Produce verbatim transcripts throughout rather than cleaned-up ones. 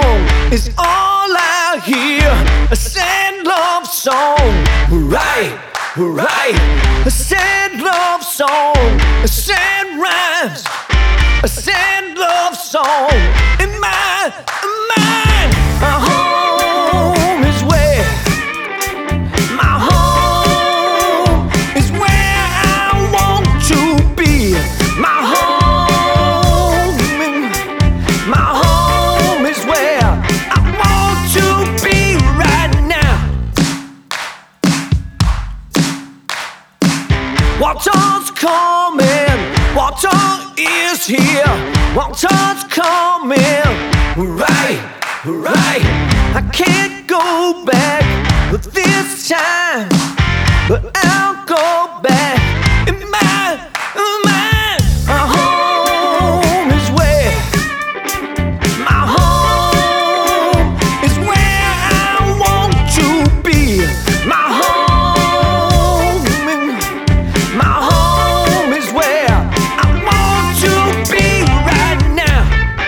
song is all I hear. A sad love song, right, right. A sad love song, a sad rhymes. A sad love song in my mind. My home is where, my home is where I want to be. My home, my home is where I want to be right now. Water's coming, water is here. Water's coming, right, right. I can't go back this time, but I'll go back in my mind. My home is where, my home is where I want to be. My home, my home is where I want to be right now.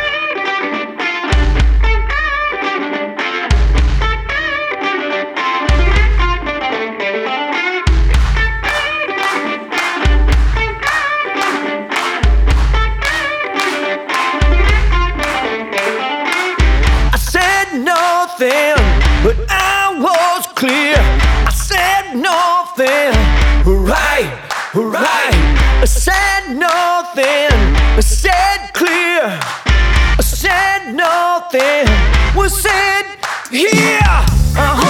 I said nothing, but I was clear. I said nothing, right, right. I said nothing, I said clear. I said nothing was said here. Uh-huh.